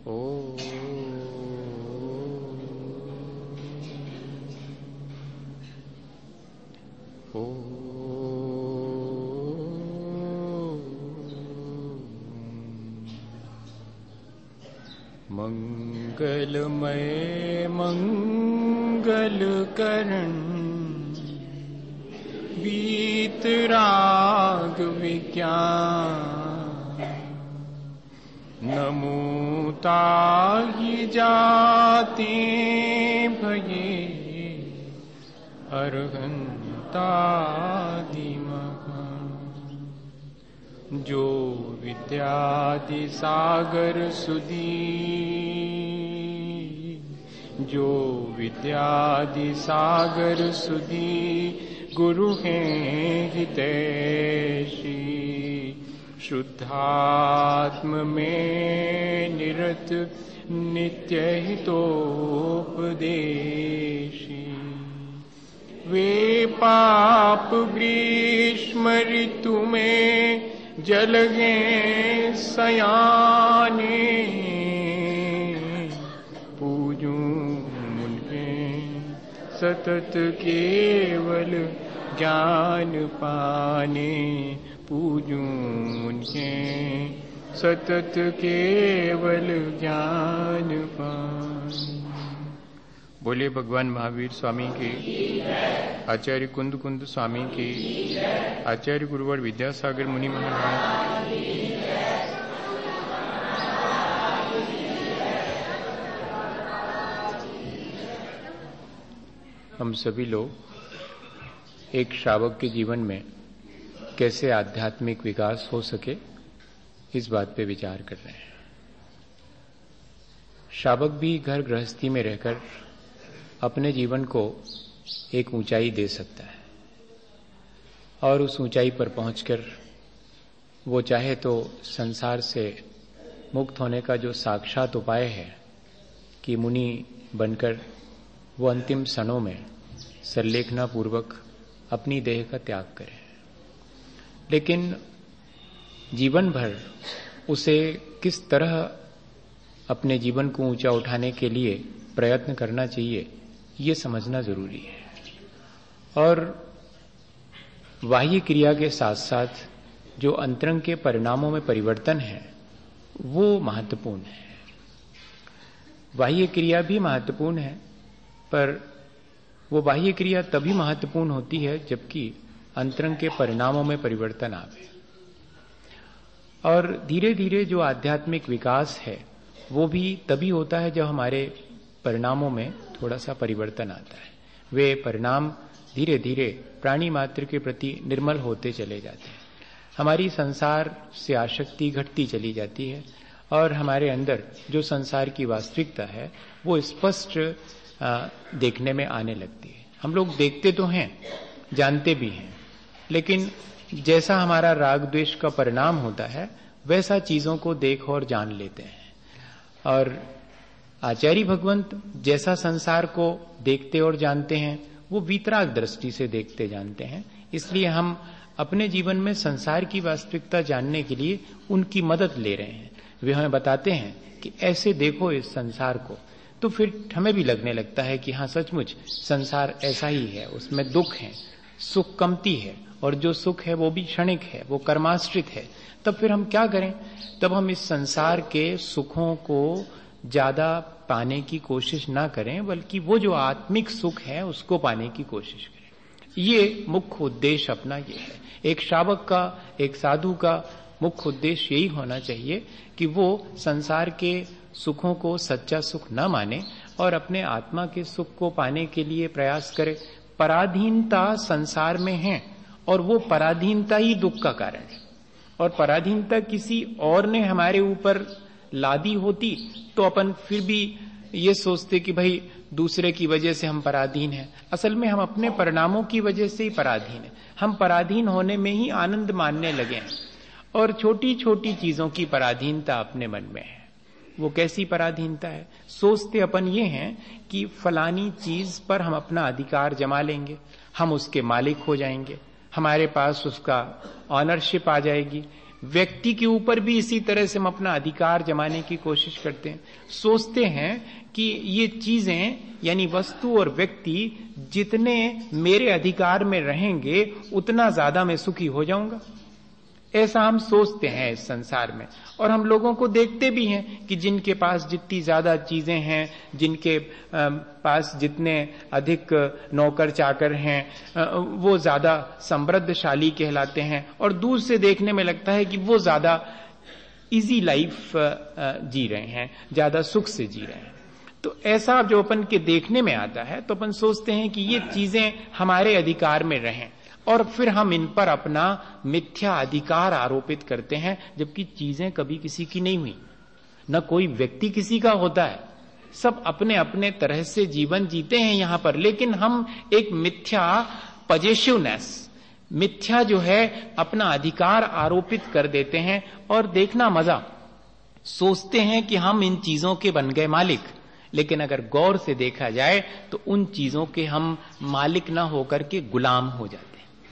मंगलमय मंगल करण वीतराग विज्ञान नमो ताहि जाते भये अर्हन्तादिमः जो विद्यादि सागर सुधी जो विद्यादि सागर सुधी गुरु हैं हितैषी शुद्धात्म में निरत नित्य हितोपदेशी वे पाप ग्रीष्म ऋतु में जलगे सयाने पूजूं उनके सतत केवल ज्ञान पाने पूजूं उनके सतत केवल ज्ञान पाने। बोले भगवान महावीर स्वामी के, आचार्य कुंद कुंद स्वामी के, आचार्य गुरुवर विद्यासागर मुनि महाराज। हम सभी लोग एक श्रावक के जीवन में कैसे आध्यात्मिक विकास हो सके इस बात पे विचार कर रहे हैं। श्रावक भी घर गृहस्थी में रहकर अपने जीवन को एक ऊंचाई दे सकता है और उस ऊंचाई पर पहुंचकर वो चाहे तो संसार से मुक्त होने का जो साक्षात उपाय है कि मुनि बनकर वो अंतिम क्षणों में संलेखना पूर्वक अपनी देह का त्याग करे, लेकिन जीवन भर उसे किस तरह अपने जीवन को ऊंचा उठाने के लिए प्रयत्न करना चाहिए ये समझना जरूरी है। और बाह्य क्रिया के साथ साथ जो अंतरंग के परिणामों में परिवर्तन है वो महत्वपूर्ण है। बाह्य क्रिया भी महत्वपूर्ण है, पर वो बाह्य क्रिया तभी महत्वपूर्ण होती है जबकि अंतरंग के परिणामों में परिवर्तन आवे। और धीरे धीरे जो आध्यात्मिक विकास है वो भी तभी होता है जब हमारे परिणामों में थोड़ा सा परिवर्तन आता है। वे परिणाम धीरे धीरे प्राणी मात्र के प्रति निर्मल होते चले जाते हैं, हमारी संसार से आसक्ति घटती चली जाती है और हमारे अंदर जो संसार की वास्तविकता है वो स्पष्ट देखने में आने लगती है। हम लोग देखते तो हैं, जानते भी हैं, लेकिन जैसा हमारा राग द्वेष का परिणाम होता है वैसा चीजों को देख और जान लेते हैं। और आचार्य भगवंत जैसा संसार को देखते और जानते हैं वो वीतराग दृष्टि से देखते जानते हैं। इसलिए हम अपने जीवन में संसार की वास्तविकता जानने के लिए उनकी मदद ले रहे हैं। वे हमें बताते हैं कि ऐसे देखो इस संसार को, तो फिर हमें भी लगने लगता है कि हाँ सचमुच संसार ऐसा ही है, उसमें दुख है, सुख कमती है और जो सुख है वो भी क्षणिक है, वो कर्माश्रित है। तब फिर हम क्या करें? तब हम इस संसार के सुखों को ज्यादा पाने की कोशिश ना करें, बल्कि वो जो आत्मिक सुख है उसको पाने की कोशिश करें। ये मुख्य उद्देश्य अपना ये है। एक श्रावक का, एक साधु का मुख्य उद्देश्य यही होना चाहिए कि वो संसार के सुखों को सच्चा सुख न माने और अपने आत्मा के सुख को पाने के लिए प्रयास करे। पराधीनता संसार में है और वो पराधीनता ही दुख का कारण है। और पराधीनता किसी और ने हमारे ऊपर लादी होती तो अपन फिर भी ये सोचते कि भाई दूसरे की वजह से हम पराधीन हैं। असल में हम अपने परिणामों की वजह से ही पराधीन हैं। हम पराधीन होने में ही आनंद मानने लगे हैं और छोटी छोटी चीजों की पराधीनता अपने मन में है। वो कैसी पराधीनता है? सोचते अपन ये हैं कि फलानी चीज पर हम अपना अधिकार जमा लेंगे, हम उसके मालिक हो जाएंगे, हमारे पास उसका ऑनरशिप आ जाएगी, व्यक्ति के ऊपर भी इसी तरह से हम अपना अधिकार जमाने की कोशिश करते हैं। सोचते हैं कि ये चीजें यानी वस्तु और व्यक्ति जितने मेरे अधिकार में रहेंगे उतना ज्यादा मैं सुखी हो जाऊंगा। ऐसा हम सोचते हैं इस संसार में, और हम लोगों को देखते भी हैं कि जिनके पास जितनी ज्यादा चीजें हैं, जिनके पास जितने अधिक नौकर चाकर हैं, वो ज्यादा समृद्धशाली कहलाते हैं, और दूर से देखने में लगता है कि वो ज्यादा इजी लाइफ जी रहे हैं, ज्यादा सुख से जी रहे हैं। तो ऐसा जो अपन के देखने में आता है तो अपन सोचते हैं कि ये चीजें हमारे अधिकार में रहें, और फिर हम इन पर अपना मिथ्या अधिकार आरोपित करते हैं, जबकि चीजें कभी किसी की नहीं हुई, न कोई व्यक्ति किसी का होता है, सब अपने अपने तरह से जीवन जीते हैं यहां पर। लेकिन हम एक मिथ्या पजेसिवनेस, मिथ्या जो है अपना अधिकार आरोपित कर देते हैं, और देखना मजा, सोचते हैं कि हम इन चीजों के बन गए मालिक, लेकिन अगर गौर से देखा जाए तो उन चीजों के हम मालिक ना होकर के गुलाम हो जाते हैं।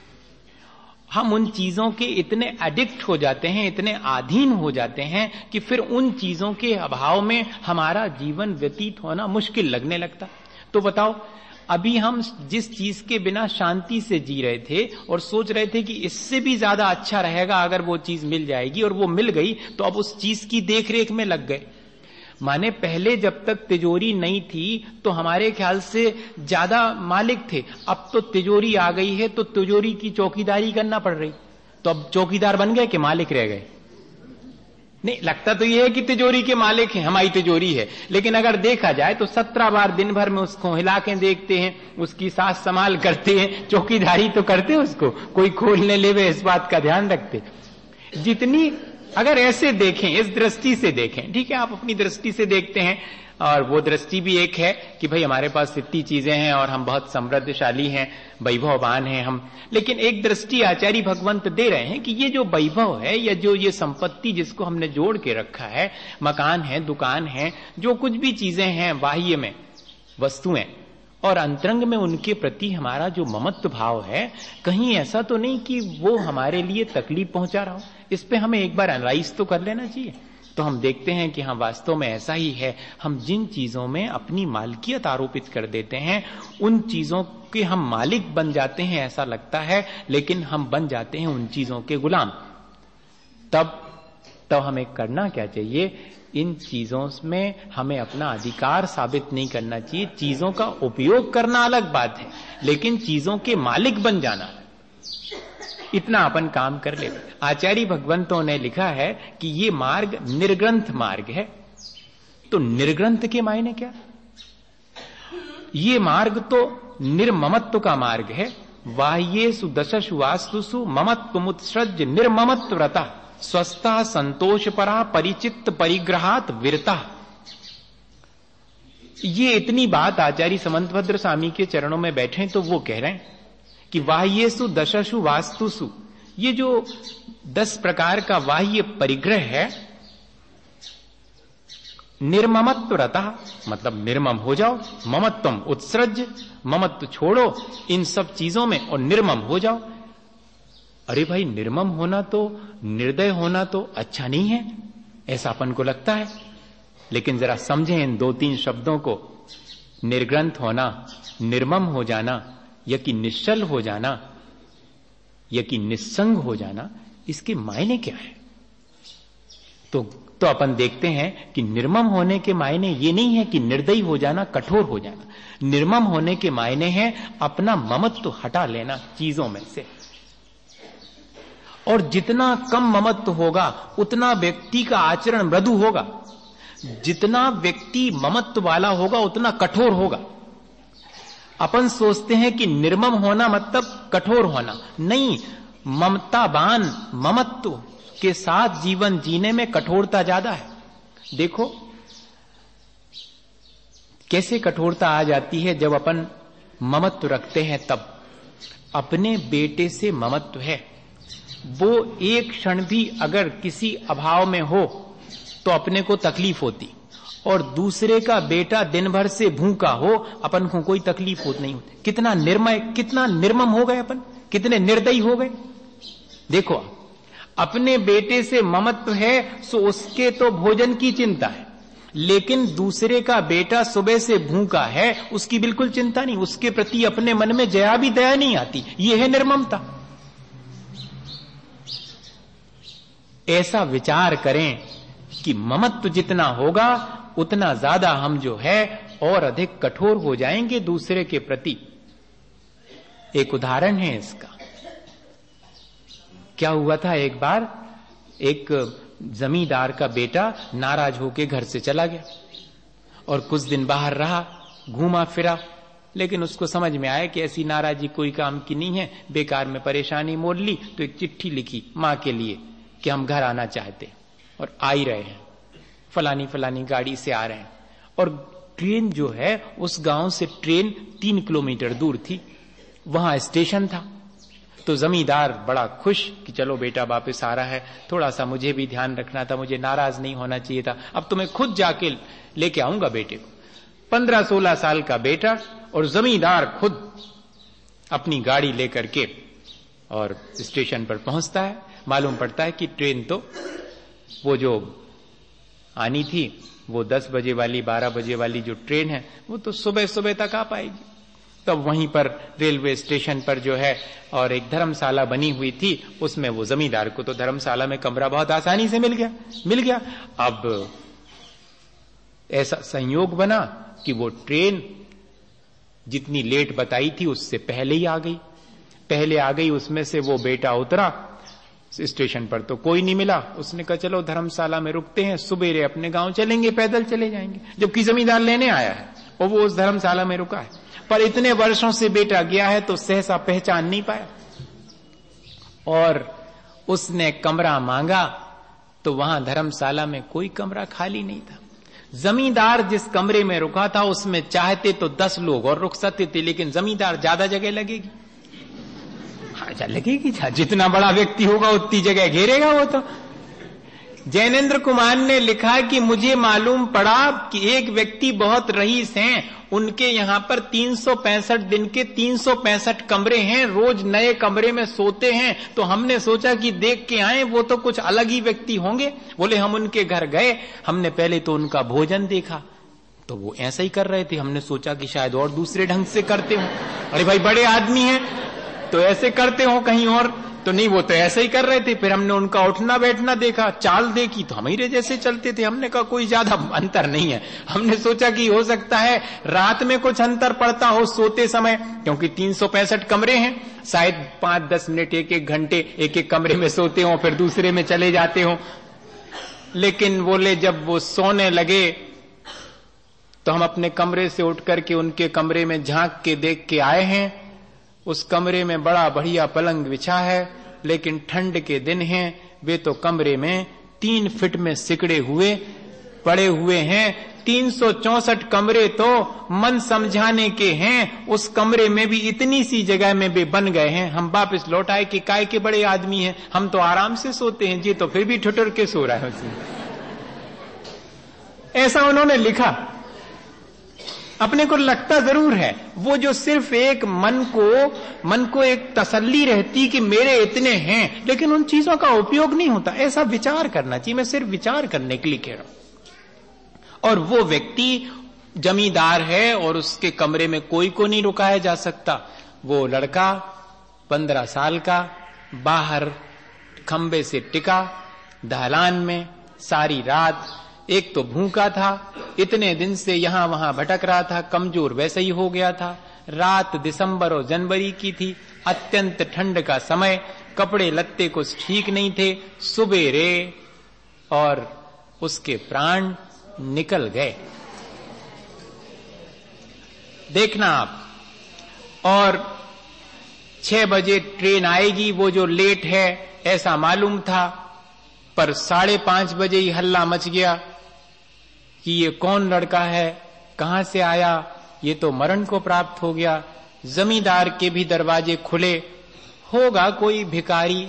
हम उन चीजों के इतने एडिक्ट हो जाते हैं, इतने अधीन हो जाते हैं कि फिर उन चीजों के अभाव में हमारा जीवन व्यतीत होना मुश्किल लगने लगता। तो बताओ, अभी हम जिस चीज के बिना शांति से जी रहे थे और सोच रहे थे कि इससे भी ज्यादा अच्छा रहेगा अगर वो चीज मिल जाएगी, और वो मिल गई, तो अब उस चीज की देखरेख में लग गए। माने पहले जब तक तिजोरी नहीं थी तो हमारे ख्याल से ज्यादा मालिक थे, अब तो तिजोरी आ गई है तो तिजोरी की चौकीदारी करना पड़ रही, तो अब चौकीदार बन गए कि मालिक रह गए? नहीं, लगता तो ये है कि तिजोरी के मालिक हैं, हमारी तिजोरी है, लेकिन अगर देखा जाए तो 17 बार दिन भर में उसको हिला के देखते हैं, उसकी सास संभाल करते हैं, चौकीदारी तो करते हैं, उसको कोई खोलने ले इस बात का ध्यान रखते। जितनी अगर ऐसे देखें, इस दृष्टि से देखें, ठीक है, आप अपनी दृष्टि से देखते हैं, और वो दृष्टि भी एक है कि भाई हमारे पास इतनी चीजें हैं और हम बहुत समृद्धशाली हैं, वैभववान हैं हम। लेकिन एक दृष्टि आचार्य भगवंत दे रहे हैं कि ये जो वैभव है या जो ये संपत्ति जिसको हमने जोड़ के रखा है, मकान है, दुकान है, जो कुछ भी चीजें हैं बाह्य में वस्तुएं, और अंतरंग में उनके प्रति हमारा जो ममत्व भाव है, कहीं ऐसा तो नहीं कि वो हमारे लिए तकलीफ पहुंचा रहा हो। इस पे हमें एक बार एनालाइज तो कर लेना चाहिए। तो हम देखते हैं कि हाँ, वास्तव में ऐसा ही है। हम जिन चीजों में अपनी मालकियत आरोपित कर देते हैं, उन चीजों के हम मालिक बन जाते हैं ऐसा लगता है, लेकिन हम बन जाते हैं उन चीजों के गुलाम। तब हमें करना क्या चाहिए? इन चीजों में हमें अपना अधिकार साबित नहीं करना चाहिए। चीजों का उपयोग करना अलग बात है, लेकिन चीजों के मालिक बन जाना, इतना अपन काम कर ले। आचार्य भगवंतों ने लिखा है कि ये मार्ग निर्ग्रंथ मार्ग है। तो निर्ग्रंथ के मायने क्या? ये मार्ग तो निर्ममत्व का मार्ग है। बाह्येषु दशसु वास्तुषु ममत्वमुत्सृज्य निर्ममत्व व्रता स्वस्था संतोष परा परिचित्त परिग्रहात विरता। ये इतनी बात आचार्य समंतभद्र स्वामी के चरणों में बैठे तो वो कह रहे हैं कि बाह्येषु दशसु वास्तुषु, ये जो 10 प्रकार का बाह्य परिग्रह है, निर्ममत्व रता, मतलब निर्मम हो जाओ, ममत्वम उत्सृज्य, ममत्व छोड़ो इन सब चीजों में और निर्मम हो जाओ। अरे भाई, निर्मम होना तो, निर्दय होना तो अच्छा नहीं है, ऐसा अपन को लगता है। लेकिन जरा समझें इन 2-3 शब्दों को। निर्ग्रंथ होना, निर्मम हो जाना, या कि निश्चल हो जाना, या कि निस्संग हो जाना, इसके मायने क्या है? तो अपन देखते हैं कि निर्मम होने के मायने ये नहीं है कि निर्दयी हो जाना, कठोर हो जाना। निर्मम होने के मायने हैं अपना ममत्व हटा लेना चीजों में से। और जितना कम ममत्व होगा उतना व्यक्ति का आचरण मृदु होगा, जितना व्यक्ति ममत्व वाला होगा उतना कठोर होगा। अपन सोचते हैं कि निर्मम होना मतलब कठोर होना, नहीं, ममतावान, ममत्व के साथ जीवन जीने में कठोरता ज्यादा है। देखो कैसे कठोरता आ जाती है जब अपन ममत्व रखते हैं। तब अपने बेटे से ममत्व है, वो एक क्षण भी अगर किसी अभाव में हो तो अपने को तकलीफ होती, और दूसरे का बेटा दिन भर से भूखा हो अपन को कोई तकलीफ होती नहीं होती। कितना निर्मम हो गए अपन, कितने निर्दयी हो गए। देखो अपने बेटे से ममत्व है सो उसके तो भोजन की चिंता है, लेकिन दूसरे का बेटा सुबह से भूखा है उसकी बिल्कुल चिंता नहीं, उसके प्रति अपने मन में जया भी दया नहीं आती। यह है निर्ममता। ऐसा विचार करें कि ममत्व जितना होगा उतना ज्यादा हम जो है और अधिक कठोर हो जाएंगे दूसरे के प्रति। एक उदाहरण है इसका। क्या हुआ था, एक बार एक जमींदार का बेटा नाराज होकर घर से चला गया और कुछ दिन बाहर रहा, घूमा फिरा, लेकिन उसको समझ में आया कि ऐसी नाराजी कोई काम की नहीं है, बेकार में परेशानी मोल ली, तो एक चिट्ठी लिखी मां के लिए कि हम घर आना चाहते और आ ही रहे हैं, फलानी फलानी गाड़ी से आ रहे हैं। और ट्रेन जो है उस गांव से ट्रेन 3 किलोमीटर दूर थी, वहां स्टेशन था। तो जमींदार बड़ा खुश कि चलो बेटा वापस आ रहा है, थोड़ा सा मुझे भी ध्यान रखना था, मुझे नाराज नहीं होना चाहिए था, अब तो मैं खुद जाके लेके आऊंगा बेटे को। 15-16 साल का बेटा और जमींदार खुद अपनी गाड़ी लेकर के और स्टेशन पर पहुंचता है। मालूम पड़ता है कि ट्रेन तो वो जो आनी थी वो 10 बजे वाली 12 बजे वाली जो ट्रेन है वो तो सुबह सुबह तक आ पाएगी। तब वहीं पर रेलवे स्टेशन पर जो है और एक धर्मशाला बनी हुई थी, उसमें वो जमींदार को तो धर्मशाला में कमरा बहुत आसानी से मिल गया। अब ऐसा संयोग बना कि वो ट्रेन जितनी लेट बताई थी उससे पहले ही आ गई। उसमें से वो बेटा उतरा, स्टेशन पर तो कोई नहीं मिला। उसने कहा चलो धर्मशाला में रुकते हैं, सुबेरे अपने गांव चलेंगे, पैदल चले जाएंगे। जबकि जमींदार लेने आया है और वो उस धर्मशाला में रुका है, पर इतने वर्षों से बेटा गया है तो सहसा पहचान नहीं पाया। और उसने कमरा मांगा तो वहां धर्मशाला में कोई कमरा खाली नहीं था। जमींदार जिस कमरे में रुका था उसमें चाहते तो 10 लोग और रुक सकते थे, लेकिन जमींदार ज्यादा जगह लगेगी। अच्छा लगेगी, जितना बड़ा व्यक्ति होगा उतनी जगह घेरेगा वो तो। जैनेन्द्र कुमार ने लिखा कि मुझे मालूम पड़ा कि एक व्यक्ति बहुत रईस हैं, उनके यहां पर 365 दिन के 365 कमरे हैं, रोज नए कमरे में सोते हैं। तो हमने सोचा कि देख के आए, वो तो कुछ अलग ही व्यक्ति होंगे। बोले हम उनके घर गए, हमने पहले तो उनका भोजन देखा तो वो ऐसा ही कर रहे थे, हमने सोचा कि शायद और दूसरे ढंग से करते हो। अरे भाई बड़े आदमी हैं तो ऐसे करते हो, कहीं और तो नहीं, वो तो ऐसे ही कर रहे थे। फिर हमने उनका उठना बैठना देखा, चाल देखी तो हमारे जैसे चलते थे। हमने कहा कोई ज्यादा अंतर नहीं है। हमने सोचा कि हो सकता है रात में कुछ अंतर पड़ता हो सोते समय, क्योंकि 365 कमरे हैं, शायद 5-10 मिनट 1-1 घंटे एक कमरे में सोते हो, फिर दूसरे में चले जाते हो। लेकिन बोले जब वो सोने लगे तो हम अपने कमरे से उठ करके उनके कमरे में झांक के देख के आए हैं। उस कमरे में बड़ा बढ़िया पलंग बिछा है, लेकिन ठंड के दिन हैं, वे तो कमरे में 3 फीट में सिकड़े हुए पड़े हुए हैं। 364 कमरे तो मन समझाने के हैं, उस कमरे में भी इतनी सी जगह में वे बन गए हैं। हम वापस लौट आए कि काय के बड़े आदमी हैं, हम तो आराम से सोते हैं, जी तो फिर भी ठुठुर के सो रहा है उसमें। ऐसा उन्होंने लिखा। अपने को लगता जरूर है वो जो सिर्फ एक मन को एक तसल्ली रहती कि मेरे इतने हैं, लेकिन उन चीजों का उपयोग नहीं होता। ऐसा विचार करना चाहिए, मैं सिर्फ विचार करने के लिए कह रहा हूं। और वो व्यक्ति जमींदार है और उसके कमरे में कोई को नहीं रुकाया जा सकता। वो लड़का 15 साल का बाहर खंबे से टिका ढलान में सारी रात। एक तो भूखा था, इतने दिन से यहां वहां भटक रहा था, कमजोर वैसे ही हो गया था। रात दिसंबर और जनवरी की थी, अत्यंत ठंड का समय, कपड़े लत्ते कुछ ठीक नहीं थे। सुबेरे और उसके प्राण निकल गए। देखना आप। और 6 बजे ट्रेन आएगी, वो जो लेट है ऐसा मालूम था, पर 5:30 बजे ही हल्ला मच गया कि ये कौन लड़का है, कहां से आया, ये तो मरण को प्राप्त हो गया। जमींदार के भी दरवाजे खुले, होगा कोई भिखारी,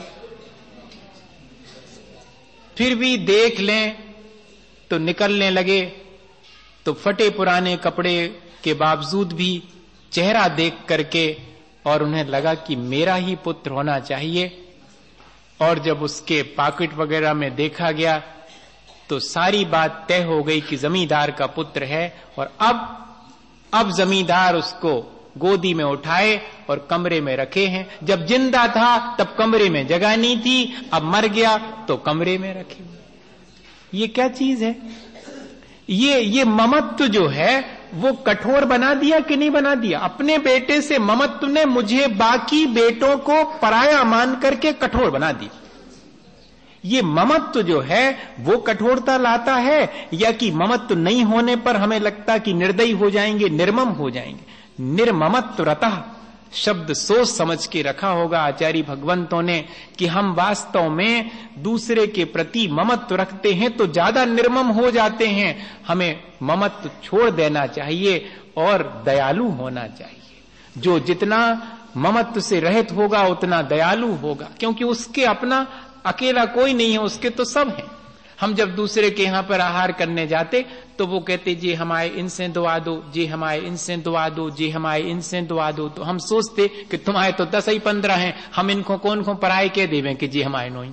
फिर भी देख लें तो निकलने लगे। तो फटे पुराने कपड़े के बावजूद भी चेहरा देख करके और उन्हें लगा कि मेरा ही पुत्र होना चाहिए, और जब उसके पॉकेट वगैरह में देखा गया तो सारी बात तय हो गई कि जमींदार का पुत्र है। और अब जमींदार उसको गोदी में उठाए और कमरे में रखे हैं। जब जिंदा था तब कमरे में जगह नहीं थी, अब मर गया तो कमरे में रखे हुए। ये क्या चीज है? ये ममत्व जो है वो कठोर बना दिया कि नहीं बना दिया? अपने बेटे से ममत्व ने मुझे बाकी बेटों को पराया मान करके कठोर बना दिया। ये ममत्व जो है वो कठोरता लाता है, या कि ममत्व नहीं होने पर हमें लगता कि निर्दयी हो जाएंगे, निर्मम हो जाएंगे? निर्ममत्व रतः शब्द सोच समझ के रखा होगा आचार्य भगवंतों ने कि हम वास्तव में दूसरे के प्रति ममत्व रखते हैं तो ज्यादा निर्मम हो जाते हैं। हमें ममत्व छोड़ देना चाहिए और दयालु होना चाहिए। जो जितना ममत्व से रहित होगा उतना दयालु होगा, क्योंकि उसके अपना अकेला कोई नहीं है, उसके तो सब हैं। हम जब दूसरे के यहां पर आहार करने जाते तो वो कहते जी हमारे इनसे दुआ दो, जी हमारे इनसे दुआ दो, जी हमारे इनसे दुआ दो। तो हम सोचते कि तुम्हारे तो 10 ही 15 हैं, हम इनको कौन को पराए के देवे कि जी हमारे नोई।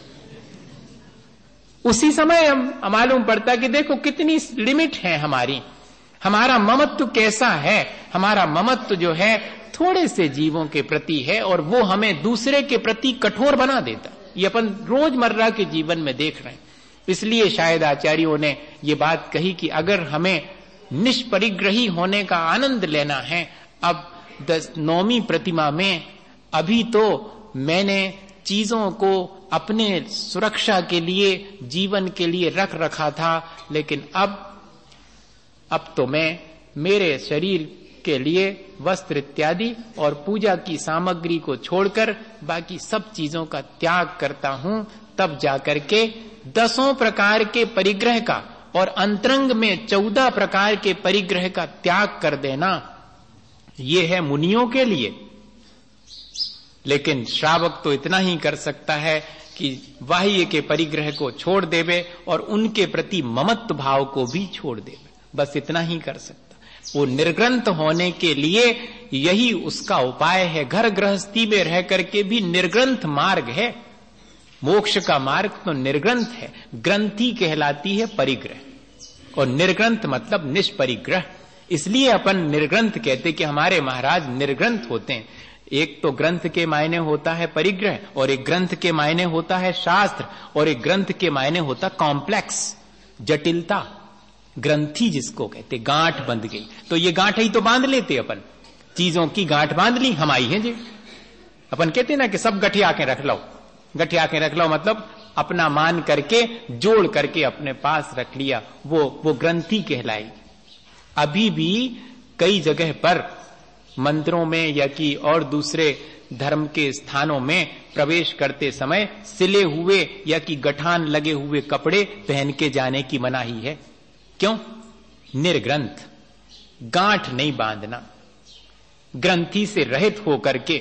उसी समय हम मालूम पड़ता कि देखो कितनी लिमिट है हमारी, हमारा ममत्व कैसा है। हमारा ममत्व जो है थोड़े से जीवों के प्रति है और वो हमें दूसरे के प्रति कठोर बना देता। ये अपन रोजमर्रा के जीवन में देख रहे हैं। इसलिए शायद आचार्यों ने ये बात कही कि अगर हमें निष्परिग्रही होने का आनंद लेना है, अब 9वीं प्रतिमा में अभी तो मैंने चीजों को अपने सुरक्षा के लिए, जीवन के लिए रख रखा था, लेकिन अब तो मैं मेरे शरीर के लिए वस्त्र इत्यादि और पूजा की सामग्री को छोड़कर बाकी सब चीजों का त्याग करता हूं। तब जाकर के 10 प्रकार के परिग्रह का और अंतरंग में 14 प्रकार के परिग्रह का त्याग कर देना, ये है मुनियों के लिए। लेकिन श्रावक तो इतना ही कर सकता है कि बाह्य के परिग्रह को छोड़ देवे और उनके प्रति ममत्व भाव को भी छोड़ देवे, बस इतना ही कर सकता। वो निर्ग्रंथ होने के लिए यही उसका उपाय है। घर गृहस्थी में रह करके भी निर्ग्रंथ मार्ग है। मोक्ष का मार्ग तो निर्ग्रंथ है। ग्रंथी कहलाती है परिग्रह, और निर्ग्रंथ मतलब निष्परिग्रह। इसलिए अपन निर्ग्रंथ कहते कि हमारे महाराज निर्ग्रंथ होते हैं। एक तो ग्रंथ के मायने होता है परिग्रह, और एक ग्रंथ के मायने होता है शास्त्र, और एक ग्रंथ के मायने होता कॉम्प्लेक्स, जटिलता। ग्रंथी जिसको कहते, गांठ बंध गई तो ये गांठ ही तो बांध लेते अपन, चीजों की गांठ बांध ली हम आई है जी। अपन कहते ना कि सब गठिया के रख लो, गठिया के रख लो मतलब अपना मान करके जोड़ करके अपने पास रख लिया, वो ग्रंथि कहलाई। अभी भी कई जगह पर मंदिरों में या कि और दूसरे धर्म के स्थानों में प्रवेश करते समय सिले हुए या कि गठान लगे हुए कपड़े पहन के जाने की मनाही है। क्यों? निर्ग्रंथ, गांठ नहीं बांधना, ग्रंथि से रहित होकर के।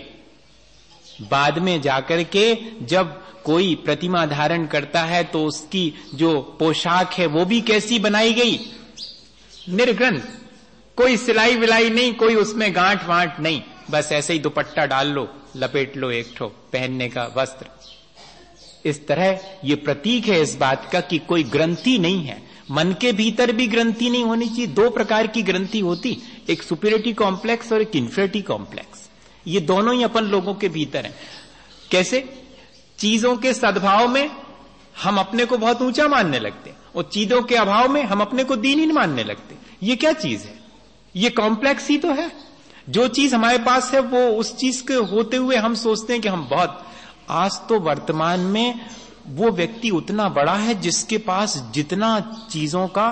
बाद में जाकर के जब कोई प्रतिमा धारण करता है तो उसकी जो पोशाक है वो भी कैसी बनाई गई? निर्ग्रंथ, कोई सिलाई विलाई नहीं, कोई उसमें गांठ वांठ नहीं, बस ऐसे ही दुपट्टा डाल लो, लपेट लो एक ठो पहनने का वस्त्र। इस तरह ये प्रतीक है इस बात का कि कोई ग्रंथि नहीं है। मन के भीतर भी ग्रंथि नहीं होनी चाहिए। 2 प्रकार की ग्रंथि होती, एक सुपीरियरिटी कॉम्प्लेक्स और एक इंफीरियरिटी कॉम्प्लेक्स। ये दोनों ही अपन लोगों के भीतर हैं। कैसे? चीजों के सद्भाव में हम अपने को बहुत ऊंचा मानने लगते हैं और चीजों के अभाव में हम अपने को दीनहीन मानने लगते। ये क्या चीज है? ये कॉम्प्लेक्स ही तो है। जो चीज हमारे पास है वो उस चीज के होते हुए हम सोचते हैं कि हम बहुत। आज तो वर्तमान में वो व्यक्ति उतना बड़ा है जिसके पास जितना चीजों का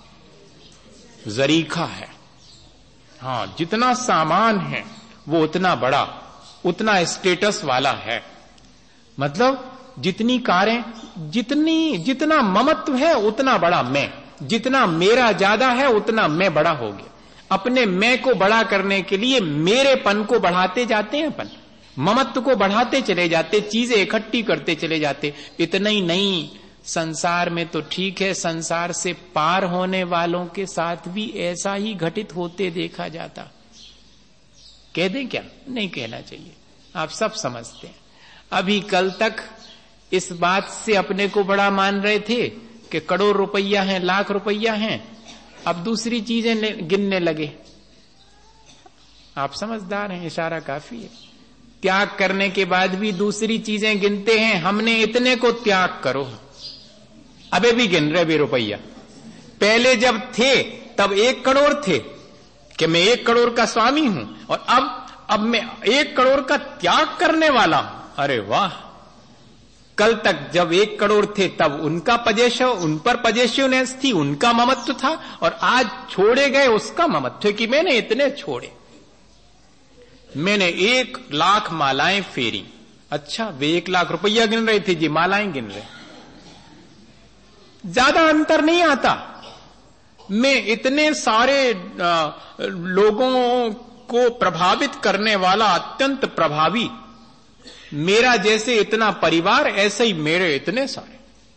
जरीखा है, हाँ, जितना सामान है वो उतना बड़ा, उतना स्टेटस वाला है। मतलब जितनी कारें, जितना ममत्व है उतना बड़ा मैं, जितना मेरा ज्यादा है उतना मैं बड़ा हो गया। अपने मैं को बड़ा करने के लिए मेरेपन को बढ़ाते जाते हैं अपन, ममत्व को बढ़ाते चले जाते, चीजें इकट्ठी करते चले जाते। इतना ही नहीं, संसार में तो ठीक है, संसार से पार होने वालों के साथ भी ऐसा ही घटित होते देखा जाता। कह दें क्या? नहीं कहना चाहिए, आप सब समझते हैं। अभी कल तक इस बात से अपने को बड़ा मान रहे थे कि करोड़ रुपया है, लाख रुपया है, अब दूसरी चीजें गिनने लगे। आप समझदार हैं, इशारा काफी है। त्याग करने के बाद भी दूसरी चीजें गिनते हैं, हमने इतने को त्याग करो। अबे भी गिन रहे भी रुपया। पहले जब थे तब 1 करोड़ थे कि मैं 1 करोड़ का स्वामी हूं, और अब मैं 1 करोड़ का त्याग करने वाला हूं। अरे वाह! कल तक जब 1 करोड़ थे तब उनका उन पर पजेसिवनेस थी, उनका ममत्व था, और आज छोड़े गए उसका ममत्व कि मैंने इतने छोड़े, मैंने 1 लाख मालाएं फेरी। अच्छा, वे 1 लाख रुपया गिन रहे थे जी, मालाएं गिन रहे। ज्यादा अंतर नहीं आता। मैं इतने सारे लोगों को प्रभावित करने वाला अत्यंत प्रभावी, मेरा जैसे इतना परिवार, ऐसे ही मेरे इतने सारे।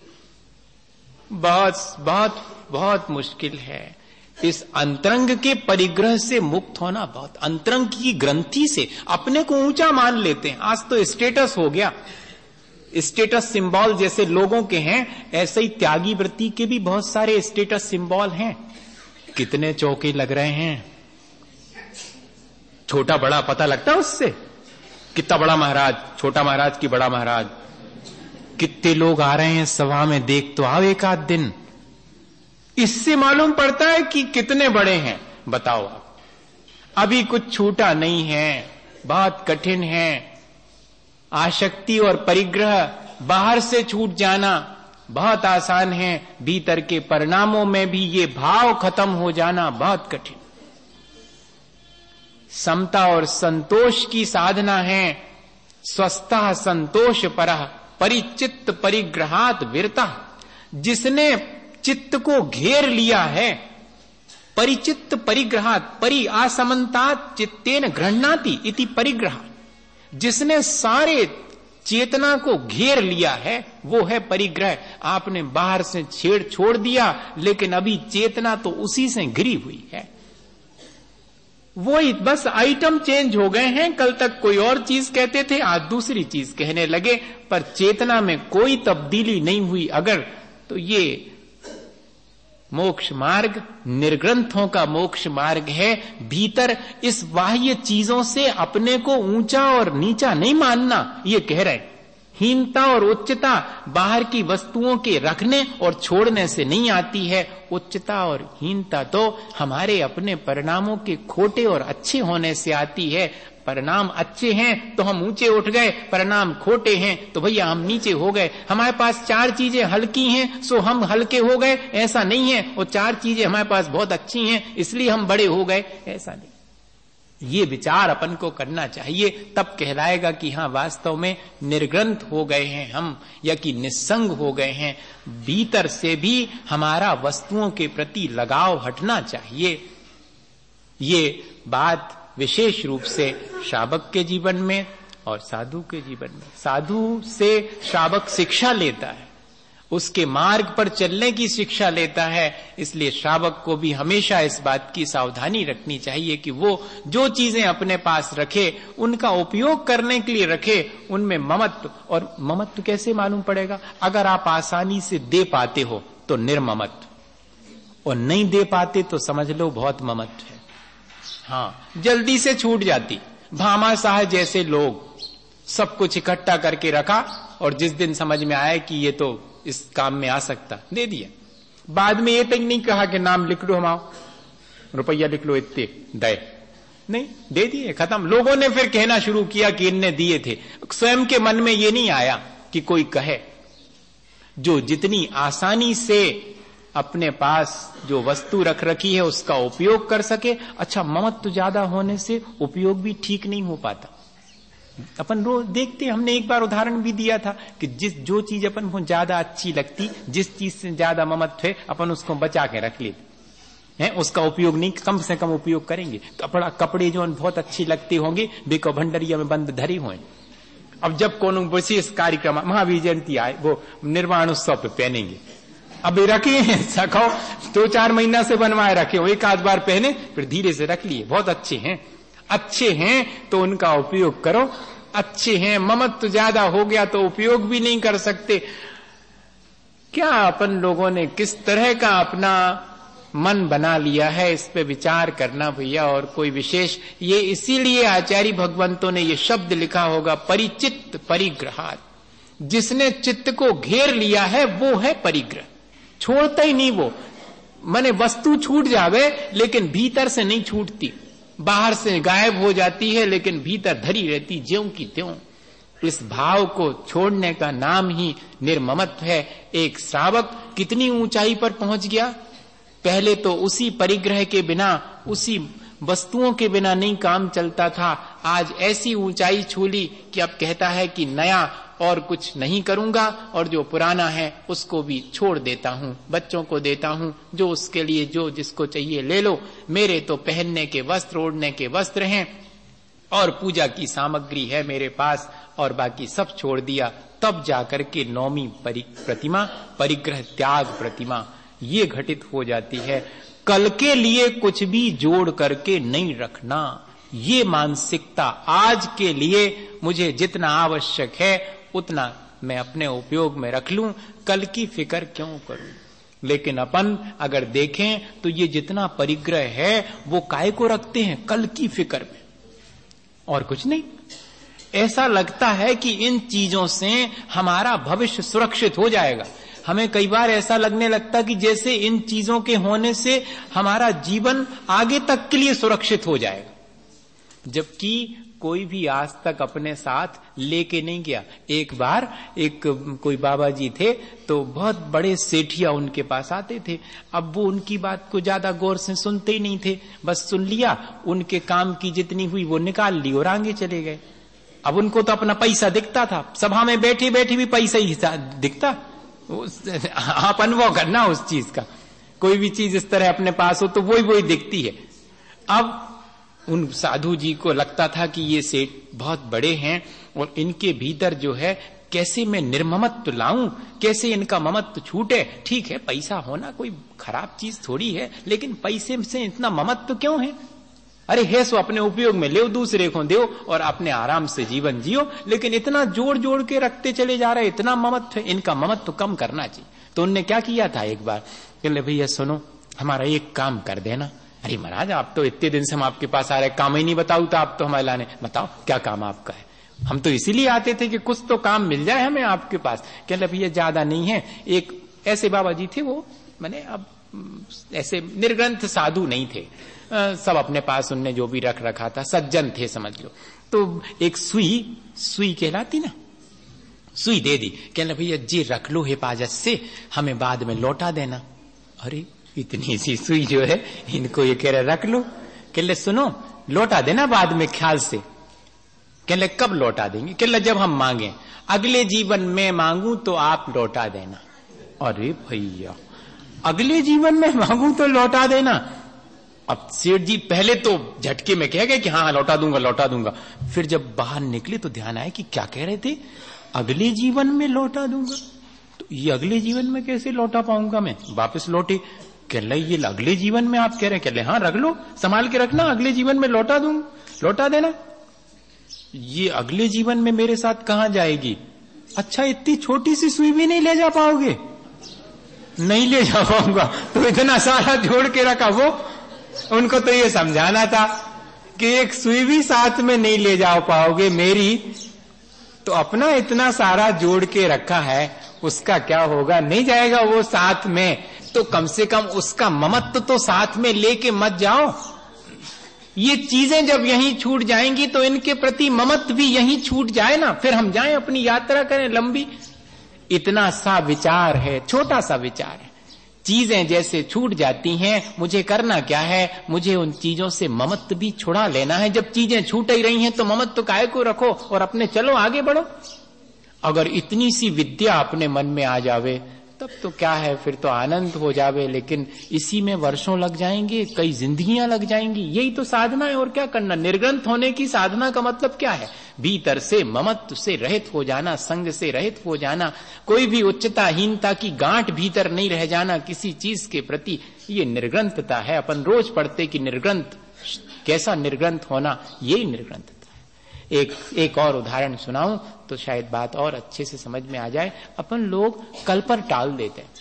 बहुत बहुत बहुत मुश्किल है इस अंतरंग के परिग्रह से मुक्त होना। बहुत अंतरंग की ग्रंथि से अपने को ऊंचा मान लेते हैं। आज तो स्टेटस हो गया, स्टेटस सिंबल जैसे लोगों के हैं, ऐसे ही त्यागी वृत्ति के भी बहुत सारे स्टेटस सिंबल हैं। कितने चौके लग रहे हैं, छोटा बड़ा पता लगता है उससे। कितना बड़ा महाराज, छोटा महाराज की बड़ा महाराज, कितने लोग आ रहे हैं सभा में, देख तो आओ एक आध दिन, इससे मालूम पड़ता है कि कितने बड़े हैं। बताओ आप, अभी कुछ छूटा नहीं है, बहुत कठिन है। आसक्ति और परिग्रह बाहर से छूट जाना बहुत आसान है, भीतर के परिणामों में भी ये भाव खत्म हो जाना बहुत कठिन। समता और संतोष की साधना है। स्वस्थः संतोष परः परिचित्त परिग्रहात विरतः। जिसने चित्त को घेर लिया है, परिचित्त परिग्रहात, परि आसमंतात चित्तेन गृह्णाति इति परिग्रह। जिसने सारे चेतना को घेर लिया है वो है परिग्रह। आपने बाहर से छोड़ दिया, लेकिन अभी चेतना तो उसी से घिरी हुई है। वो बस आइटम चेंज हो गए हैं। कल तक कोई और चीज कहते थे, आज दूसरी चीज कहने लगे, पर चेतना में कोई तब्दीली नहीं हुई अगर, तो ये मोक्ष मार्ग निर्ग्रंथों का मोक्ष मार्ग है। भीतर इस बाह्य चीजों से अपने को ऊंचा और नीचा नहीं मानना, ये कह रहे हैं। हीनता और उच्चता बाहर की वस्तुओं के रखने और छोड़ने से नहीं आती है। उच्चता और हीनता तो हमारे अपने परिणामों के खोटे और अच्छे होने से आती है। परिणाम अच्छे हैं तो हम ऊंचे उठ गए, परिणाम खोटे हैं तो भैया हम नीचे हो गए। हमारे पास 4 चीजें हल्की हैं सो हम हल्के हो गए, ऐसा नहीं है। और 4 चीजें हमारे पास बहुत अच्छी हैं इसलिए हम बड़े हो गए, ऐसा नहीं। ये विचार अपन को करना चाहिए, तब कहलाएगा कि हाँ वास्तव में निर्ग्रंथ हो गए हैं हम, या कि निस्संग हो गए हैं। भीतर से भी हमारा वस्तुओं के प्रति लगाव हटना चाहिए। ये बात विशेष रूप से श्रावक के जीवन में और साधु के जीवन में। साधु से श्रावक शिक्षा लेता है, उसके मार्ग पर चलने की शिक्षा लेता है। इसलिए श्रावक को भी हमेशा इस बात की सावधानी रखनी चाहिए कि वो जो चीजें अपने पास रखे उनका उपयोग करने के लिए रखे, उनमें ममत्व। और ममत्व कैसे मालूम पड़ेगा? अगर आप आसानी से दे पाते हो तो निर्ममत्व, और नहीं दे पाते तो समझ लो बहुत ममत्व है। हाँ, जल्दी से छूट जाती। भामा शाह जैसे लोग सब कुछ इकट्ठा करके रखा, और जिस दिन समझ में आया कि ये तो इस काम में आ सकता, दे दिया। बाद में ये तक नहीं कहा कि नाम लिख लो, हम रुपया लिख लो, इतने दे, नहीं, दे दिए, खत्म। लोगों ने फिर कहना शुरू किया कि इनने दिए थे। स्वयं के मन में ये नहीं आया कि कोई कहे। जो जितनी आसानी से अपने पास जो वस्तु रख रखी है उसका उपयोग कर सके। अच्छा, ममत्व ज्यादा होने से उपयोग भी ठीक नहीं हो पाता। अपन रोज देखते, हमने एक बार उदाहरण भी दिया था कि जो चीज अपन को ज्यादा अच्छी लगती, जिस चीज से ज्यादा ममत्व है, अपन उसको बचा के रख लेते हैं, उसका उपयोग नहीं, कम से कम उपयोग करेंगे। कपड़े जो बहुत अच्छी लगते होंगे बेको भंडरिया में बंद धरी हुए, अब जब कोनो विशेष कार्यक्रम, महावीर जयंती आए, वो निर्वाण उत्सव पे पहनेंगे। अब रखे हैं, सखाओ 2-4 महीना से बनवाए रखे हो, एक आध बार पहने फिर धीरे से रख लिए, बहुत अच्छे हैं। अच्छे हैं तो उनका उपयोग करो, अच्छे हैं, ममत्व ज्यादा हो गया तो उपयोग भी नहीं कर सकते। क्या अपन लोगों ने किस तरह का अपना मन बना लिया है, इस पे विचार करना भैया। और कोई विशेष, ये इसीलिए आचार्य भगवंतों ने ये शब्द लिखा होगा, परिचित्त परिग्रहात्। जिसने चित्त को घेर लिया है वो है परिग्रह, छोड़ता ही नहीं वो। माने वस्तु छूट जावे लेकिन भीतर से नहीं छूटती, बाहर से गायब हो जाती है लेकिन भीतर धरी रहती ज्यों की त्यों। इस भाव को छोड़ने का नाम ही निर्ममत्व है। एक श्रावक कितनी ऊंचाई पर पहुंच गया। पहले तो उसी परिग्रह के बिना, उसी वस्तुओं के बिना नहीं काम चलता था। आज ऐसी ऊंचाई छू ली कि अब कहता है कि नया और कुछ नहीं करूंगा, और जो पुराना है उसको भी छोड़ देता हूं, बच्चों को देता हूं, जो उसके लिए जो जिसको चाहिए ले लो। मेरे तो पहनने के वस्त्र, ओढ़ने के वस्त्र हैं और पूजा की सामग्री है मेरे पास, और बाकी सब छोड़ दिया। तब जाकर के नौवीं प्रतिमा, परिग्रह त्याग प्रतिमा, ये घटित हो जाती है। कल के लिए कुछ भी जोड़ करके नहीं रखना, ये मानसिकता। आज के लिए मुझे जितना आवश्यक है उतना मैं अपने उपयोग में रख लूं, कल की फिक्र क्यों करूं। लेकिन अपन अगर देखें तो ये जितना परिग्रह है वो काय को रखते हैं, कल की फिक्र में, और कुछ नहीं। ऐसा लगता है कि इन चीजों से हमारा भविष्य सुरक्षित हो जाएगा। हमें कई बार ऐसा लगने लगता कि जैसे इन चीजों के होने से हमारा जीवन आगे तक के लिए सुरक्षित हो जाएगा, जबकि कोई भी आज तक अपने साथ लेके नहीं गया। एक बार कोई बाबा जी थे, तो बहुत बड़े सेठिया उनके पास आते थे। अब वो उनकी बात को ज्यादा गौर से सुनते ही नहीं थे, बस सुन लिया, उनके काम की जितनी हुई वो निकाल ली और आगे चले गए। अब उनको तो अपना पैसा दिखता था, सभा में बैठे बैठे भी पैसा ही दिखता। आप अनुभव करना उस चीज का, कोई भी चीज इस तरह अपने पास हो तो वही दिखती है। अब उन साधु जी को लगता था कि ये सेठ बहुत बड़े हैं और इनके भीतर जो है कैसे मैं निर्ममत्व लाऊं, कैसे इनका ममत्व छूटे। ठीक है, पैसा होना कोई खराब चीज थोड़ी है, लेकिन पैसे से इतना ममत्व क्यों है। अरे है सो अपने उपयोग में ले, दूसरे को दो और अपने आराम से जीवन जियो, लेकिन इतना जोड़ जोड़ के रखते चले जा रहे, इतना ममत्व है, इनका ममत्व कम करना चाहिए। तो उनने क्या किया था, एक बार कहले भैया सुनो, हमारा एक काम कर देना। अरे महाराज, आप तो इतने दिन से हम आपके पास आ रहे, काम ही नहीं बताऊ तो आप तो हमारे लाने, बताओ क्या काम आपका है। हम तो इसीलिए आते थे कि कुछ तो काम मिल जाए हमें आपके पास। कहले भैया ज्यादा नहीं है। एक ऐसे बाबा जी थे, वो मैंने अब ऐसे निर्ग्रंथ साधु नहीं थे, सब अपने पास उनने जो भी रख रखा था, सज्जन थे समझ लो। तो एक सुई कहलाती ना, सुई दे दी। कहले भैया जी रख लो हिफाजत से, हमें बाद में लौटा देना। अरे इतनी सी सुई जो है, इनको ये कह रहे रख लो। कहले सुनो, लौटा देना बाद में ख्याल से। कहले कब लौटा देंगे। कहले जब हम मांगे, अगले जीवन में मांगू तो आप लौटा देना। अरे भैया, अगले जीवन में मांगू तो लौटा देना। अब सेठ जी पहले तो झटके में कह गए कि हाँ लौटा दूंगा लौटा दूंगा। फिर जब बाहर निकले तो ध्यान आया कि क्या कह रहे थे, अगले जीवन में लौटा दूंगा। तो ये अगले जीवन में कैसे लौटा पाऊंगा मैं। वापस लौटे। कह रहे ये अगले जीवन में आप कह रहे हैं। कह रहे हाँ रख लो, संभाल के रखना, अगले जीवन में लौटा दूंगा, लौटा देना। ये अगले जीवन में मेरे साथ कहां जाएगी। अच्छा, इतनी छोटी सी सुई भी नहीं ले जा पाओगे। नहीं ले जा पाऊंगा। तो इतना सारा जोड़ के रखा। वो उनको तो ये समझाना था कि एक सुई भी साथ में नहीं ले जा पाओगे मेरी, तो अपना इतना सारा जोड़ के रखा है, उसका क्या होगा, नहीं जाएगा वो साथ में। तो कम से कम उसका ममत्व तो साथ में लेके मत जाओ। ये चीजें जब यहीं छूट जाएंगी तो इनके प्रति ममत्व भी यहीं छूट जाए ना, फिर हम जाएं अपनी यात्रा करें लंबी। इतना सा विचार है, छोटा सा विचार है। चीजें जैसे छूट जाती हैं, मुझे करना क्या है, मुझे उन चीजों से ममत्व भी छुड़ा लेना है। जब चीजें छूट ही रही हैं तो ममत्व काहे को रखो और अपने चलो आगे बढ़ो। अगर इतनी सी विद्या अपने मन में आ जावे तब तो क्या है, फिर तो आनंद हो जावे। लेकिन इसी में वर्षों लग जाएंगे, कई जिंदगियां लग जाएंगी। यही तो साधना है, और क्या करना। निर्ग्रंथ होने की साधना का मतलब क्या है, भीतर से ममत्व से रहित हो जाना, संग से रहित हो जाना, कोई भी उच्चताहीनता की गांठ भीतर नहीं रह जाना किसी चीज के प्रति। ये निर्ग्रंथता है। अपन रोज पढ़ते कि निर्ग्रंथ, कैसा निर्ग्रंथ होना, यही निर्ग्रंथता है। एक और उदाहरण सुनाऊं तो शायद बात और अच्छे से समझ में आ जाए। अपन लोग कल पर टाल देते हैं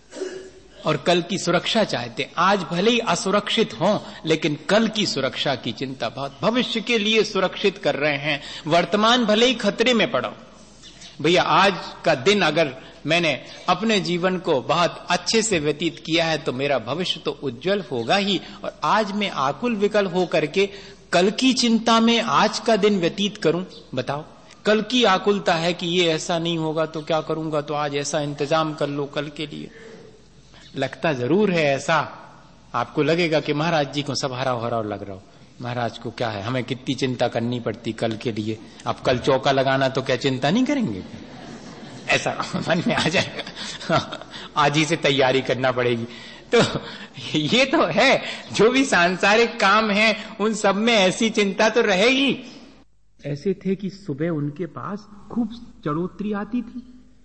और कल की सुरक्षा चाहते हैं। आज भले ही असुरक्षित हों, लेकिन कल की सुरक्षा की चिंता बहुत, भविष्य के लिए सुरक्षित कर रहे हैं। वर्तमान भले ही खतरे में पड़ो, भैया आज का दिन अगर मैंने अपने जीवन को बहुत अच्छे से व्यतीत किया है तो मेरा भविष्य तो उज्जवल होगा ही। और आज मैं आकुल विकल हो करके कल की चिंता में आज का दिन व्यतीत करूं, बताओ। कल की आकुलता है कि ये ऐसा नहीं होगा तो क्या करूंगा, तो आज ऐसा इंतजाम कर लो कल के लिए। लगता जरूर है ऐसा, आपको लगेगा कि महाराज जी को सब हरा भरा लग रहा हो, महाराज को क्या है, हमें कितनी चिंता करनी पड़ती कल के लिए। अब कल चौका लगाना तो क्या चिंता नहीं करेंगे, ऐसा मन में आ जाएगा। आज ही से तैयारी करना पड़ेगी। तो ये तो है, जो भी सांसारिक काम है उन सब में ऐसी चिंता तो रहेगी। ऐसे थे कि सुबह उनके पास खूब चढ़ोतरी आती थी,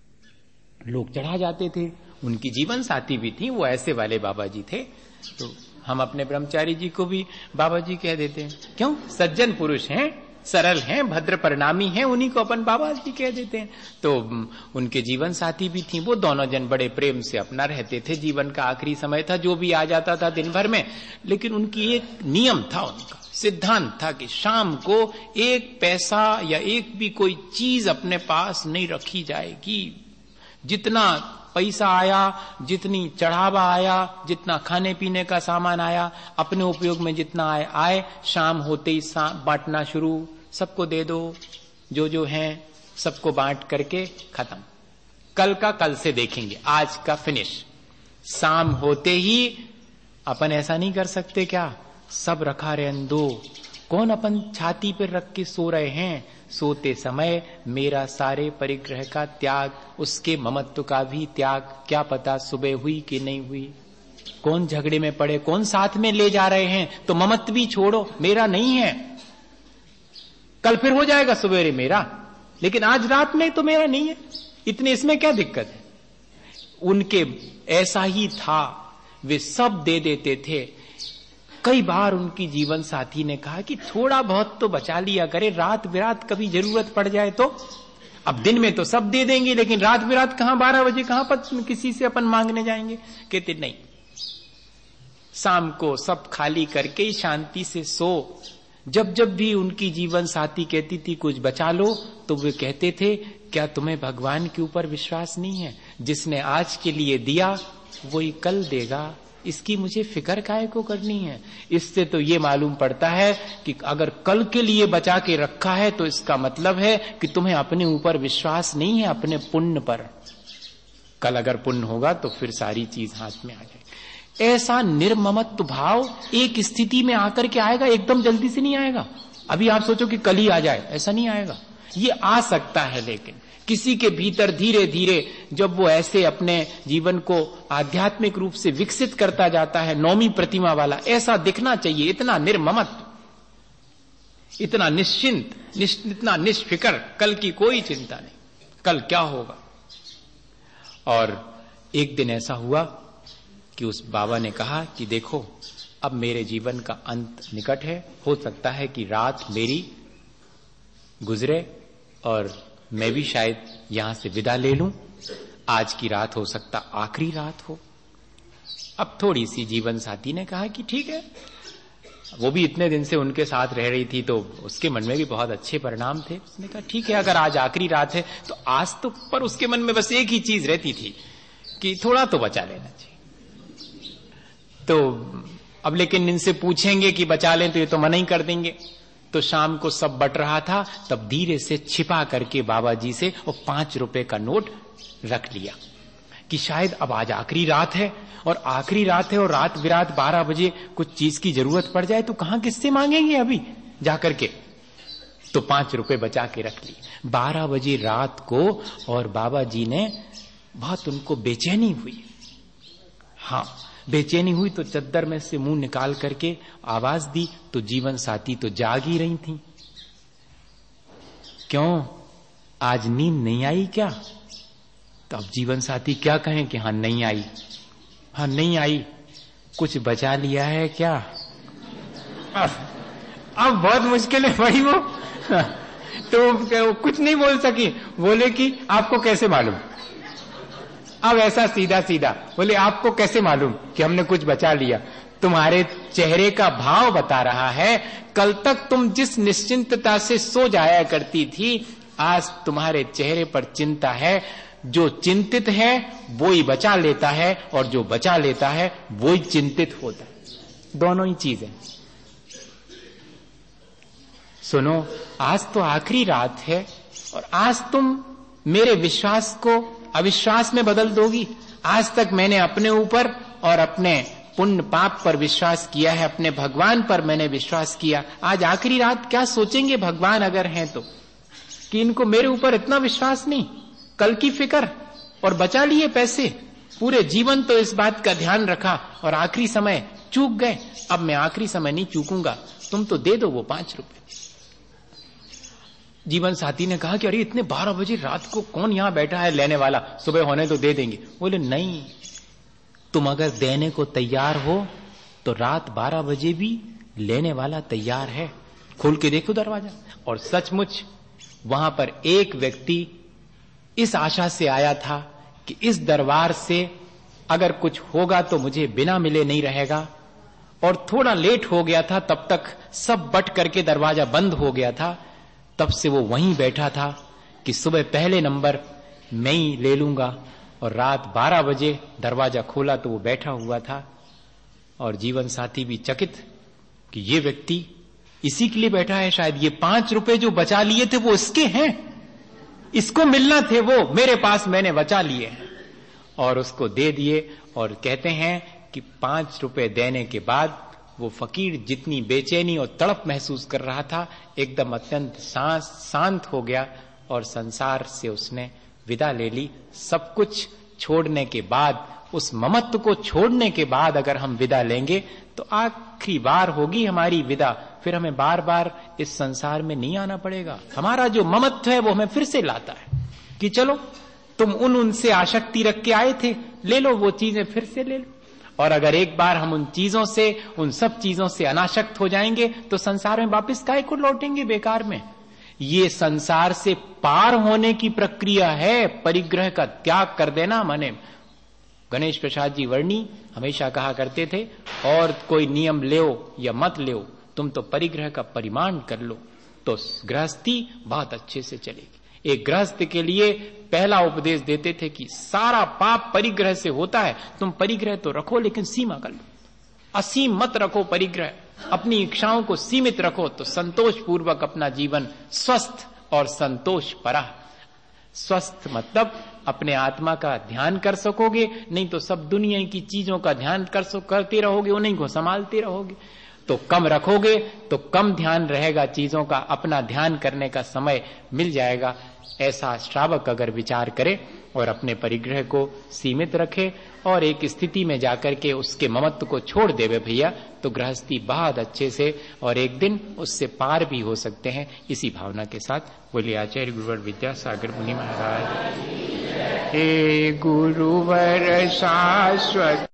लोग चढ़ा जाते थे। उनकी जीवन साथी भी थी, वो ऐसे वाले बाबा जी थे। तो हम अपने ब्रह्मचारी जी को भी बाबा जी कह देते हैं, क्यों, सज्जन पुरुष हैं, सरल हैं, भद्र परिणामी हैं, उन्हीं को अपन बाबा जी कह देते हैं। तो उनके जीवन साथी भी थी, वो दोनों जन बड़े प्रेम से अपना रहते थे। जीवन का आखिरी समय था, जो भी आ जाता था दिन भर में, लेकिन उनकी एक नियम था, उनका सिद्धांत था कि शाम को एक पैसा या एक भी कोई चीज अपने पास नहीं रखी जाएगी। जितना पैसा आया, जितनी चढ़ावा आया, जितना खाने पीने का सामान आया, अपने उपयोग में जितना आए, शाम होते ही बांटना शुरू, सबको दे दो, जो हैं सबको बांट करके खत्म। कल का कल से देखेंगे, आज का फिनिश। शाम होते ही अपन ऐसा नहीं कर सकते क्या, सब रखा रहने दो। कौन अपन छाती पर रख के सो रहे हैं, सोते समय मेरा सारे परिग्रह का त्याग, उसके ममत्व का भी त्याग, क्या पता सुबह हुई कि नहीं हुई। कौन झगड़े में पड़े, कौन साथ में ले जा रहे हैं, तो ममत्व भी छोड़ो, मेरा नहीं है, कल फिर हो जाएगा सवेरे मेरा, लेकिन आज रात में तो मेरा नहीं है। इतने इसमें क्या दिक्कत है। उनके ऐसा ही था, वे सब दे देते थे। कई बार उनकी जीवन साथी ने कहा कि थोड़ा बहुत तो बचा लिया करे, रात बिरात कभी जरूरत पड़ जाए तो। अब दिन में तो सब दे देंगे, लेकिन रात बिरात कहां, 12 बजे कहां पर किसी से अपन मांगने जाएंगे। कहते नहीं, शाम को सब खाली करके ही शांति से सो। जब जब भी उनकी जीवन साथी कहती थी कुछ बचा लो, तो वे कहते थे, क्या तुम्हें भगवान के ऊपर विश्वास नहीं है, जिसने आज के लिए दिया वही कल देगा, इसकी मुझे फिक्र काहे को करनी है। इससे तो ये मालूम पड़ता है कि अगर कल के लिए बचा के रखा है तो इसका मतलब है कि तुम्हें अपने ऊपर विश्वास नहीं है, अपने पुण्य पर। कल अगर पुण्य होगा तो फिर सारी चीज हाथ में आ जाएगी। ऐसा निर्ममत्व भाव एक स्थिति में आकर के आएगा, एकदम जल्दी से नहीं आएगा। अभी आप सोचो कि कल ही आ जाए, ऐसा नहीं आएगा। ये आ सकता है, लेकिन किसी के भीतर धीरे धीरे जब वो ऐसे अपने जीवन को आध्यात्मिक रूप से विकसित करता जाता है, नौमी प्रतिमा वाला ऐसा दिखना चाहिए। इतना निर्ममत्व, इतना निश्चिंत, इतना निष्फिक्र, कल की कोई चिंता नहीं, कल क्या होगा। और एक दिन ऐसा हुआ कि उस बाबा ने कहा कि देखो, अब मेरे जीवन का अंत निकट है, हो सकता है कि रात मेरी गुजरे और मैं भी शायद यहां से विदा ले लूं। आज की रात हो सकता आखिरी रात हो। अब थोड़ी सी जीवन साथी ने कहा कि ठीक है, वो भी इतने दिन से उनके साथ रह रही थी तो उसके मन में भी बहुत अच्छे परिणाम थे। उसने कहा ठीक है, अगर आज आखिरी रात है तो आज तो, पर उसके मन में बस एक ही चीज रहती थी कि थोड़ा तो बचा लेना चाहिए। तो अब लेकिन इनसे पूछेंगे कि बचा लें तो ये तो मना ही कर देंगे। तो शाम को सब बट रहा था, तब धीरे से छिपा करके बाबा जी से वो 5 रुपए का नोट रख लिया कि शायद अब आज आखिरी रात है, और आखिरी रात है और रात बिरात 12 बजे कुछ चीज की जरूरत पड़ जाए तो कहां किससे मांगेंगे अभी जाकर के। तो 5 रुपए बचा के रख लिए। 12 बजे रात को, और बाबा जी ने बहुत, उनको बेचैनी हुई। हाँ, बेचैनी हुई तो चद्दर में से मुंह निकाल करके आवाज दी, तो जीवन साथी तो जाग ही रही थी। क्यों, आज नींद नहीं आई क्या? तो अब जीवन साथी क्या कहें कि हाँ नहीं आई, हाँ नहीं आई, कुछ बचा लिया है क्या? अब बहुत मुश्किल है भाई वो। तो कुछ नहीं बोल सकी, बोले कि आपको कैसे मालूम। अब ऐसा सीधा सीधा बोले आपको कैसे मालूम कि हमने कुछ बचा लिया। तुम्हारे चेहरे का भाव बता रहा है, कल तक तुम जिस निश्चिंतता से सो जाया करती थी, आज तुम्हारे चेहरे पर चिंता है। जो चिंतित है वो ही बचा लेता है, और जो बचा लेता है वो ही चिंतित होता है। दोनों ही चीजें। सुनो, आज तो आखिरी रात है, और आज तुम मेरे विश्वास को अविश्वास में बदल दोगी। आज तक मैंने अपने ऊपर और अपने पुण्य पाप पर विश्वास किया है, अपने भगवान पर मैंने विश्वास किया। आज आखिरी रात क्या सोचेंगे भगवान अगर हैं तो, कि इनको मेरे ऊपर इतना विश्वास नहीं, कल की फिक्र, और बचा लिए पैसे। पूरे जीवन तो इस बात का ध्यान रखा और आखिरी समय चूक गए। अब मैं आखिरी समय नहीं चूकूंगा, तुम तो दे दो वो 5 रुपए। जीवन साथी ने कहा कि अरे इतने 12 बजे रात को कौन यहां बैठा है लेने वाला, सुबह होने तो दे देंगे। बोले नहीं, तुम अगर देने को तैयार हो तो रात 12 बजे भी लेने वाला तैयार है। खोल के देखो दरवाजा। और सचमुच वहां पर एक व्यक्ति इस आशा से आया था कि इस दरबार से अगर कुछ होगा तो मुझे बिना मिले नहीं रहेगा, और थोड़ा लेट हो गया था, तब तक सब बट करके दरवाजा बंद हो गया था। तब से वो वहीं बैठा था कि सुबह पहले नंबर मैं ही ले लूंगा, और रात 12 बजे दरवाजा खोला तो वो बैठा हुआ था। और जीवन साथी भी चकित कि ये व्यक्ति इसी के लिए बैठा है, शायद ये 5 रुपए जो बचा लिए थे वो इसके हैं, इसको मिलना थे, वो मेरे पास मैंने बचा लिए हैं। और उसको दे दिए। और कहते हैं कि 5 रुपए देने के बाद वो फकीर जितनी बेचैनी और तड़प महसूस कर रहा था, एकदम अत्यंत शांत हो गया, और संसार से उसने विदा ले ली। सब कुछ छोड़ने के बाद, उस ममत्व को छोड़ने के बाद अगर हम विदा लेंगे तो आखिरी बार होगी हमारी विदा। फिर हमें बार बार इस संसार में नहीं आना पड़ेगा। हमारा जो ममत्व है वो हमें फिर से लाता है कि चलो तुम उनसे आसक्ति रख के आए थे, ले लो वो चीजें, फिर से ले लो। और अगर एक बार हम उन चीजों से, उन सब चीजों से अनासक्त हो जाएंगे तो संसार में वापस काहे को लौटेंगे बेकार में। ये संसार से पार होने की प्रक्रिया है, परिग्रह का त्याग कर देना। माने गणेश प्रसाद जी वर्णी हमेशा कहा करते थे, और कोई नियम ले या मत ले, तुम तो परिग्रह का परिमाण कर लो तो गृहस्थी बहुत अच्छे से चलेगी। एक गृहस्थ के लिए पहला उपदेश देते थे कि सारा पाप परिग्रह से होता है, तुम परिग्रह तो रखो लेकिन सीमा कर लो, असीम मत रखो परिग्रह, अपनी इच्छाओं को सीमित रखो तो संतोष पूर्वक अपना जीवन स्वस्थ और संतोष परा। स्वस्थ मतलब अपने आत्मा का ध्यान कर सकोगे, नहीं तो सब दुनिया की चीजों का ध्यान करते रहोगे, उन्हीं को संभालते रहोगे। तो कम रखोगे तो कम ध्यान रहेगा चीजों का, अपना ध्यान करने का समय मिल जाएगा। ऐसा श्रावक अगर विचार करे और अपने परिग्रह को सीमित रखे और एक स्थिति में जाकर के उसके ममत्व को छोड़ देवे भैया, तो गृहस्थी बहुत अच्छे से और एक दिन उससे पार भी हो सकते हैं। इसी भावना के साथ बोलिए आचार्य गुरुवर विद्यासागर मुनि महाराज। हे गुरुवर शाश्वत